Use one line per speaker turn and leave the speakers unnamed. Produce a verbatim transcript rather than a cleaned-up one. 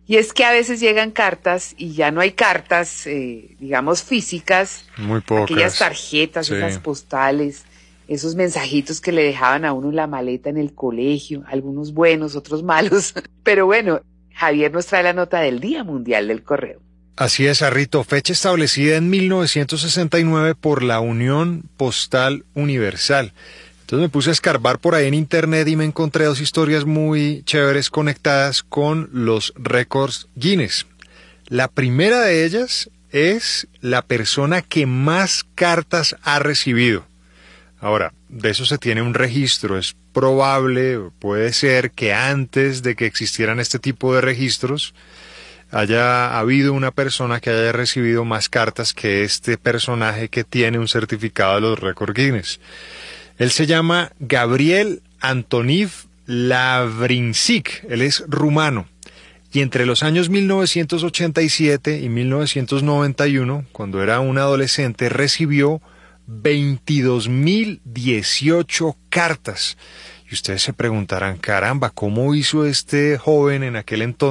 Y es que a veces llegan cartas y ya no hay cartas, eh, digamos, físicas.
Muy pocas.
Aquellas tarjetas,
Sí.
esas postales, esos mensajitos que le dejaban a uno en la maleta en el colegio, algunos buenos, otros malos. Pero bueno, Javier nos trae la nota del Día Mundial del Correo.
Así es, Arrito, fecha establecida en mil novecientos sesenta y nueve por la Unión Postal Universal. Entonces me puse a escarbar por ahí en internet y me encontré dos historias muy chéveres conectadas con los récords Guinness. La primera de ellas es la persona que más cartas ha recibido. Ahora, de eso se tiene un registro. Es probable, puede ser que antes de que existieran este tipo de registros haya habido una persona que haya recibido más cartas que este personaje que tiene un certificado de los récords Guinness. Él se llama Gabriel Antoniv Lavrinčić, él es rumano, y entre los años mil novecientos ochenta y siete y mil novecientos noventa y uno, cuando era un adolescente, recibió veintidós mil dieciocho cartas. Y ustedes se preguntarán, caramba, ¿cómo hizo este joven en aquel entonces